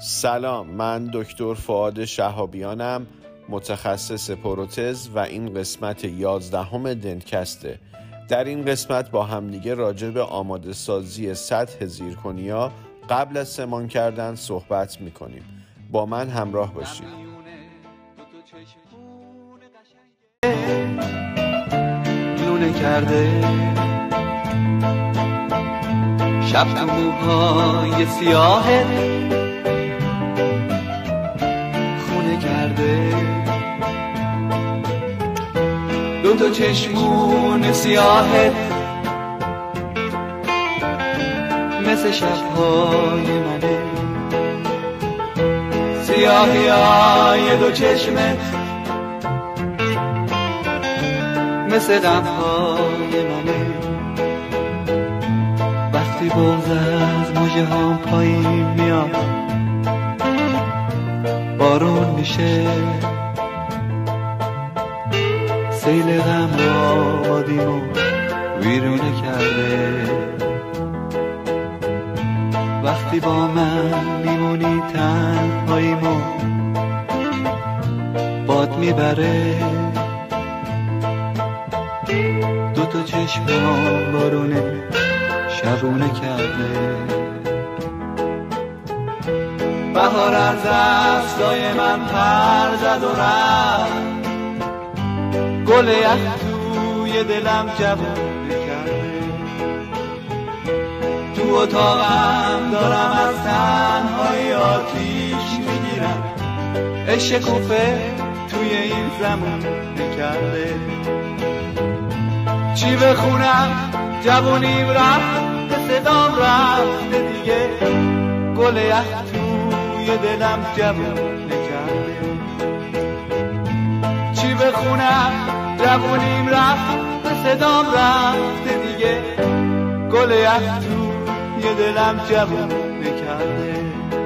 سلام، من دکتر فؤاد شهابیانم، متخصص پروتز و این قسمت 11 دنتکسته. در این قسمت با همدیگه راجع به آماده سازی سطح زیرکنیا قبل از سمان کردن صحبت میکنیم. با من همراه باشید. لونه کرده شب تو موهای سیاهت خونه کرده دوتا چشمون سیاهت مثل شبهای منه، سیاهی های دو چشمت مثل غمهای منه. وقتی بغض از مژه هام پایین میاد بارون میشه، سیل غم آبادیمو ویرونه کرده. وقتی با من میمونی تنهاییمو باد میبره، دوتا چشمم بارونه شبونه کرده. بهار از دستای من پر زد و رفت، گل یخ توی دلم جوونه کرده. تو اتاقم دارم از تنهایی آتیش میگیرم، عشق کوفه توی این زمونه کرده. چی بخونم جوونیم رفت، صدام رفته دیگه، گل یخ توی دلم جوونه کرده. چی بخونم جوونیم رفت، صدام رفته دیگه، گل یخ توی دلم جوونه کرده.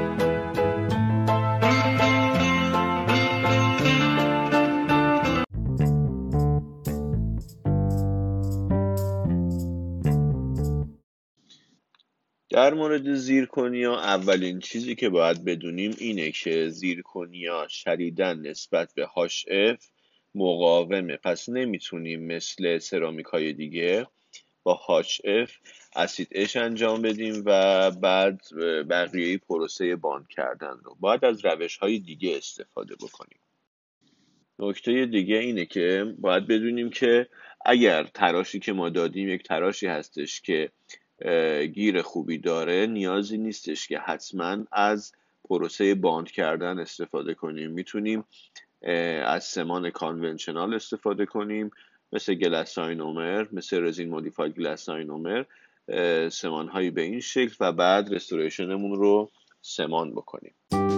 در مورد زیرکنیا اولین چیزی که باید بدونیم اینه که زیرکنیا شدیداً نسبت به HF مقاومه، پس نمیتونیم مثل سرامیک های دیگه با HF اسید اش انجام بدیم و بعد بقیه پروسه باند کردن رو باید از روش های دیگه استفاده بکنیم. نکته دیگه اینه که باید بدونیم که اگر تراشی که ما دادیم یک تراشی هستش که گیر خوبی داره، نیازی نیستش که حتما از پروسه باند کردن استفاده کنیم. میتونیم از سمان کانونشنال استفاده کنیم، مثل گلاساینومر، مثل رزین مودیفاید گلاساینومر، سمان هایی به این شکل، و بعد رستوریشنمون رو سمان بکنیم.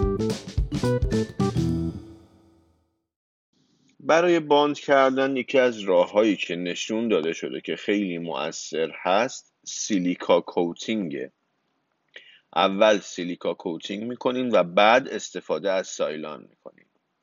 برای باند کردن یکی از راههایی که نشون داده شده که خیلی مؤثر هست سیلیکا کوتینگه. اول سیلیکا کوتینگ میکنین و بعد استفاده از سایلان میکنین.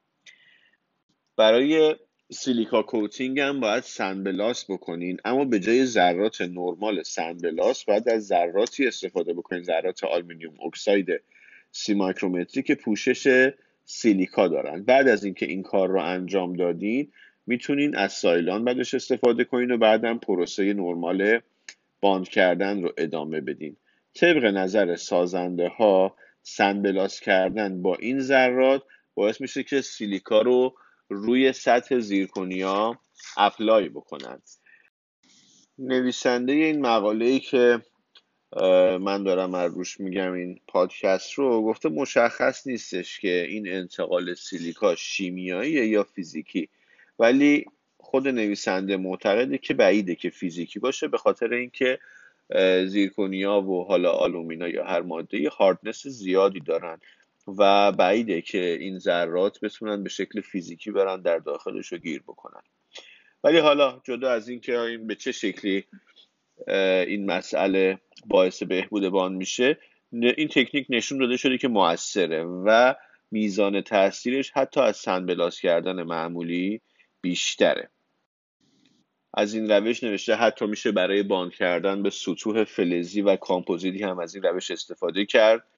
برای سیلیکا کوتینگ هم باید سنبلاس بکنین، اما به جای ذرات نرمال سنبلاس باید از ذراتی استفاده بکنین، ذرات آلومینیوم اکساید 30 مایکرومتری که پوشش سیلیکا دارن. بعد از اینکه این کار رو انجام دادین میتونین از سایلان بعدش استفاده کنین و بعدم پروسه نرمال باند کردن رو ادامه بدین. طبق نظر سازنده ها سنبلاس کردن با این ذرات باعث میشه که سیلیکا رو روی سطح زیرکنیا اپلای بکنن. نویسنده این مقاله‌ای که من دارم از روش میگم این پادکست رو گفته مشخص نیستش که این انتقال سیلیکا شیمیاییه یا فیزیکی، ولی خود نویسنده معتقده که بعیده که فیزیکی باشه، به خاطر اینکه زیرکنیا و حالا آلومینا یا هر ماده هاردنس زیادی دارن و بعیده که این ذرات بتونن به شکل فیزیکی برن در داخلش رو گیر بکنن. ولی حالا جدا از این که این به چه شکلی این مسئله باعث بهبود باند میشه، این تکنیک نشون داده شده که موثره و میزان تاثیرش حتی از سنبلاس کردن معمولی بیشتره. از این روش نوشته حتی میشه برای باند کردن به سطوح فلزی و کامپوزیتی هم از این روش استفاده کرد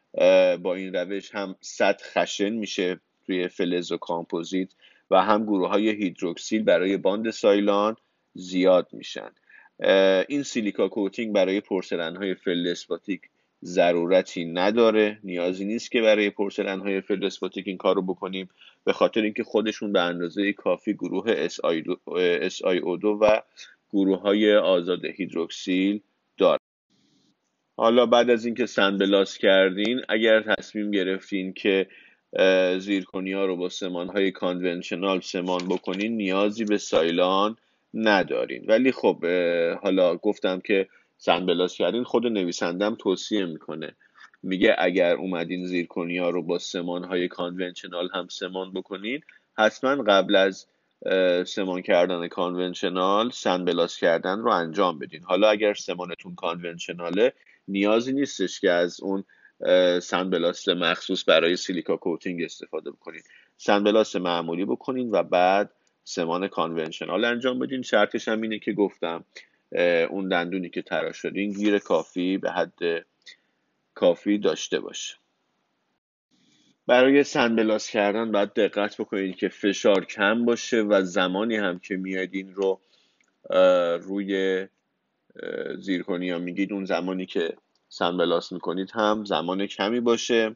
با این روش هم سطح خشن میشه توی فلز و کامپوزیت و هم گروه های هیدروکسیل برای باند سایلان زیاد میشن. این سیلیکا کوتینگ برای پورسلن های فلزپاتیک ضرورتی نداره، نیازی نیست که برای پورسلن های فلزپاتیک این کارو بکنیم، به خاطر اینکه خودشون به اندازه کافی گروه SiO2 و گروه های آزاد هیدروکسیل دارن. حالا بعد از اینکه سنبلاس کردین، اگر تصمیم گرفتین که زیرکنی ها رو با سمان های کانونشنال سمان بکنین، نیازی به سایلان ندارین. ولی خب حالا گفتم که سنبلاس کردین، خود نویسندم توصیه میکنه، میگه اگر اومدین زیرکنی ها رو با سمان های کانونشنال هم سمان بکنین، حتما قبل از سمان کردن کانونشنال سنبلاس کردن رو انجام بدین. حالا اگر سمانتون کانونشناله، نیازی نیستش که از اون سنبلاست مخصوص برای سیلیکا کوتینگ استفاده بکنین، سنبلاست معمولی بکنین و بعد سمان کانونشنال انجام بدین. شرطش هم اینه که گفتم اون دندونی که تراشیدین گیر کافی به حد کافی داشته باشه. برای سنبلاس کردن باید دقت بکنید که فشار کم باشه و زمانی هم که میاد این رو روی زیرکنی ها میگید، اون زمانی که سنبلاس میکنید هم زمان کمی باشه،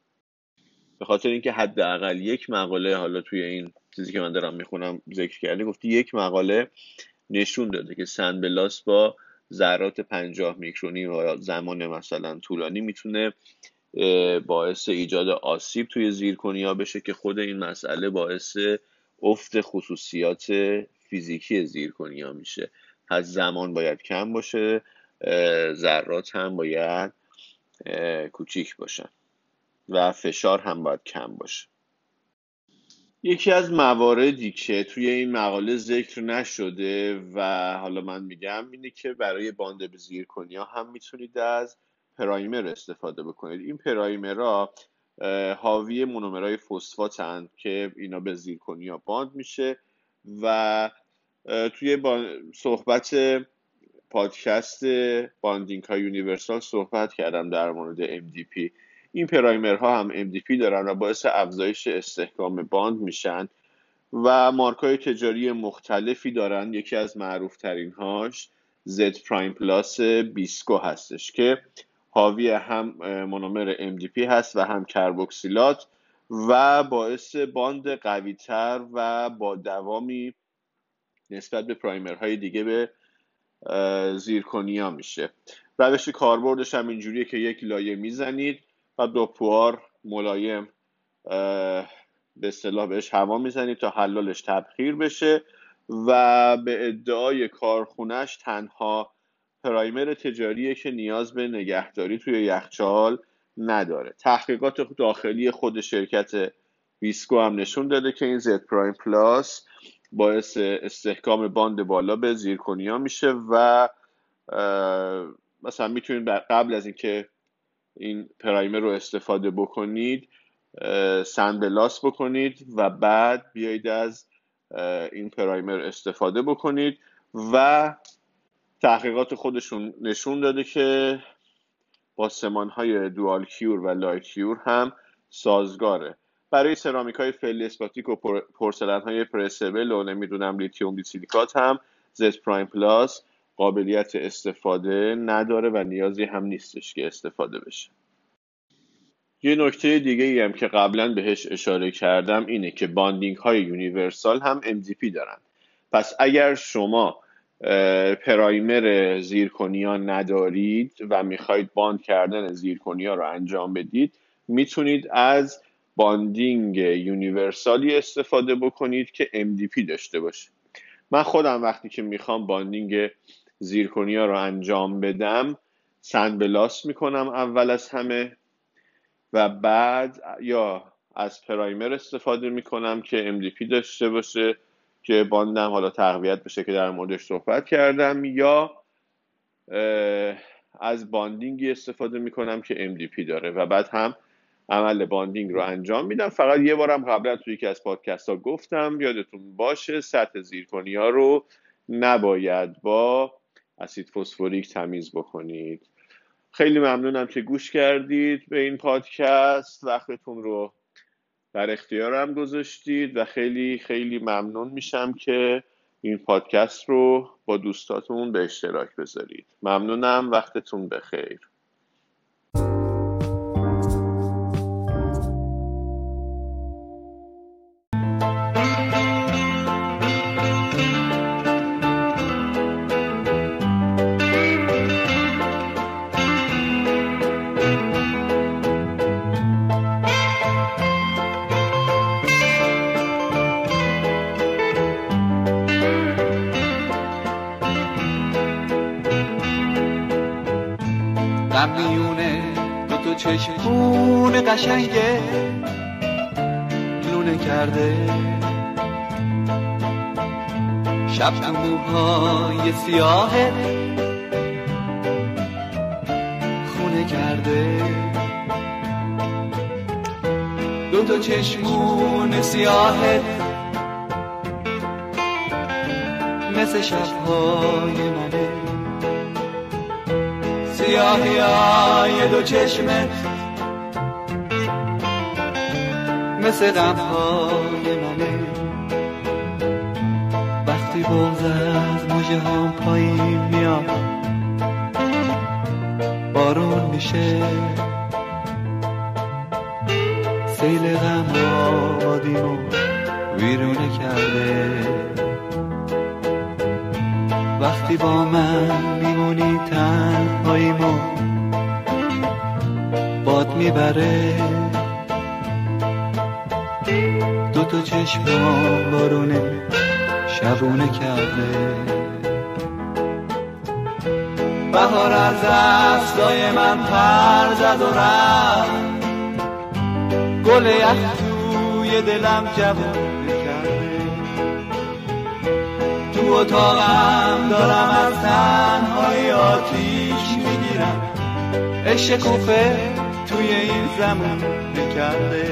به خاطر اینکه حداقل یک مقاله، حالا توی این چیزی که من دارم میخونم ذکر کرده، گفتی یک مقاله نشون داده که سنبلاس با ذرات 50 میکرونی و زمان مثلا طولانی میتونه باعث ایجاد آسیب توی زیرکنی ها بشه که خود این مسئله باعث افت خصوصیات فیزیکی زیرکنی ها میشه. پس زمان باید کم باشه، ذرات هم باید کوچیک باشن و فشار هم باید کم باشه. یکی از مواردی که توی این مقاله ذکر نشده و حالا من میگم اینه که برای باند به زیرکنیا هم میتونید از پرایمر استفاده بکنید. این پرایمرها حاوی مونومرهای فسفاتن که اینا به زیرکنیا باند میشه و توی صحبت پادکست باندینگ های یونیورسال صحبت کردم در مورد MDP. این پرایمرها هم MDP دارن و باعث افزایش استحکام باند میشن و مارکای تجاری مختلفی دارن. یکی از معروف ترین هاش Z پرایم پلاس بیسکو هستش که حاوی هم مونومر MDP هست و هم کربوکسیلات و باعث باند قوی‌تر و با دوامی نسبت به پرایمرهای دیگه به زیرکنیا میشه. روش کاربردش هم اینجوریه که یک لایه میزنید و دو پوار ملایم به اصطلاح بهش هوا میزنید تا حلالش تبخیر بشه و به ادعای کارخونش تنها پرایمر تجاریه که نیاز به نگهداری توی یخچال نداره. تحقیقات داخلی خود شرکت ویسکو هم نشون داده که این زد پرایم پلاس باعث استحکام باند بالا به زیرکنیا میشه و مثلا میتونید قبل از اینکه این پرایمر رو استفاده بکنید سنبلاس بکنید و بعد بیایید از این پرایمر استفاده بکنید و تحقیقات خودشون نشون داده که با سمانهای دوال کیور و لایت کیور هم سازگاره. برای سرامیک های فلزپاتیک و پورسلن های پرسبل و نمیدونم لیتیوم بی سیلیکات هم زد پرایم پلاس قابلیت استفاده نداره و نیازی هم نیستش که استفاده بشه. یه نکته دیگه ای هم که قبلا بهش اشاره کردم اینه که باندینگ های یونیورسال هم MDP دارن. پس اگر شما پرایمر زیرکنیا ندارید و میخواید باند کردن زیرکنیا رو انجام بدید، میتونید از باندینگ یونیورسالی استفاده بکنید که MDP داشته باشه. من خودم وقتی که میخوام باندینگ زیرکنیا رو انجام بدم سنبلاس میکنم اول از همه و بعد یا از پرایمر استفاده میکنم که MDP داشته باشه که باندم حالا تقویت بشه که در موردش صحبت کردم، یا از باندینگی استفاده میکنم که MDP داره و بعد هم عمل باندینگ رو انجام میدم. فقط یه بارم قبلا توی یکی از پادکست ها گفتم، یادتون باشه سطح زیرکنی ها رو نباید با اسید فسفوریک تمیز بکنید. خیلی ممنونم که گوش کردید به این پادکست، وقتتون رو در اختیارم گذاشتید و خیلی خیلی ممنون میشم که این پادکست رو با دوستاتون به اشتراک بذارید. ممنونم، وقتتون بخیر. قبلیونه دو چشمون قشنگه لونه کرده، شب تو موهای سیاهه خونه کرده. دو چشمون سیاهه مثل شبهای منه، سیاهی های دو چشمت مثل غمهای منه. وقتی بغض از مژه ها پایین میاد بارون میشه، سیل غم آبادیمو ویرونه کرده. وقتی با من میمونی تنهاییمو باد میبره، دو چشمام بارونه شبونه کرده. بهار از دستای من پر زد و رفت، گل یخ توی دلم جوونه کرده. تو اتاقم دارم از تنهایی آتیش میگیرم، عشق کوفه توی این زمان کرده.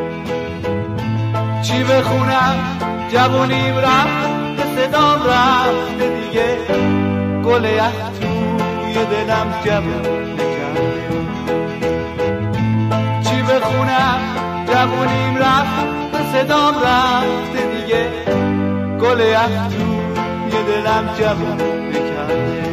چی بخونم جوونیم رفت، به صدام رفته دیگه، گل یخ توی دلم جوونه کرده. چی بخونم جوونیم رفت، به صدام رفته دیگه، گل یخ توی دلم جوونه کرده.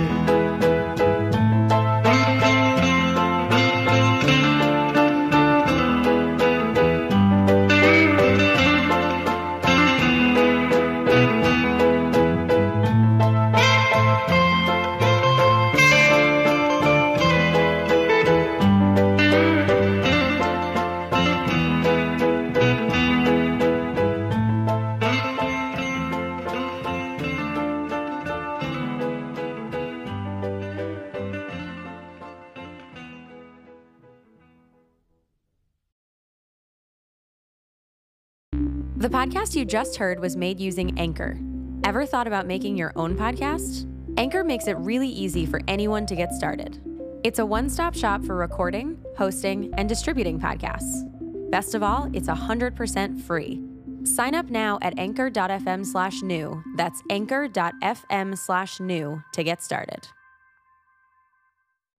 The podcast you just heard was made using Anchor. Ever thought about making your own podcast? Anchor makes it really easy for anyone to get started. It's a one-stop shop for recording, hosting, and distributing podcasts. Best of all, it's 100% free. Sign up now at anchor.fm/new. That's anchor.fm/new to get started.